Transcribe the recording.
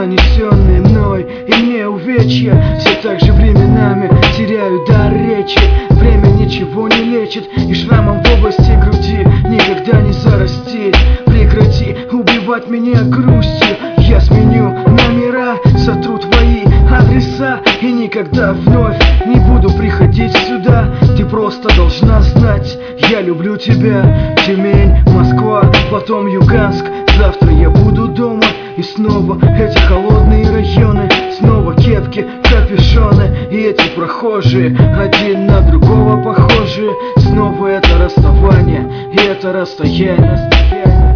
нанесенные мной и мне увечья. Все так же временами теряю дар речи. Время ничего не лечит, и шрамом в области груди никогда не зарастит. Прекрати убивать меня грустью. Я сменю номера, сотру твои адреса и никогда вновь не буду приходить сюда. Ты просто должна знать, я люблю тебя. Тюмень, Москва, потом Юганск. Завтра я буду дома, и снова эти холодные районы. Снова кепки, капюшоны и эти прохожие, один на другого похожие. Снова это расставание и это расстояние.